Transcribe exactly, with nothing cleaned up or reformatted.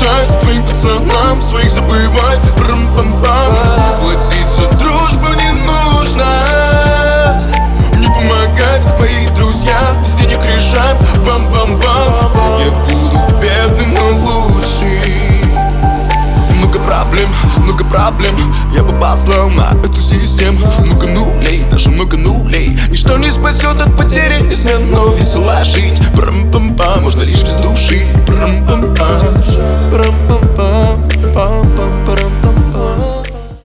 мешает твоим пацанам своих забывать. Прам-пам-пам. Платить за дружбу не нужно, не помогать мои друзья, без денег решаем. Бам-бам-бам. Я буду бедным, но лучший. Много проблем, много проблем я бы послал на эту систему. Много нулей, даже много нулей. Ничто не спасет от потери, не смело весело жить. Прам-пам-пам, можно лишь без души. Прам-пам-пам.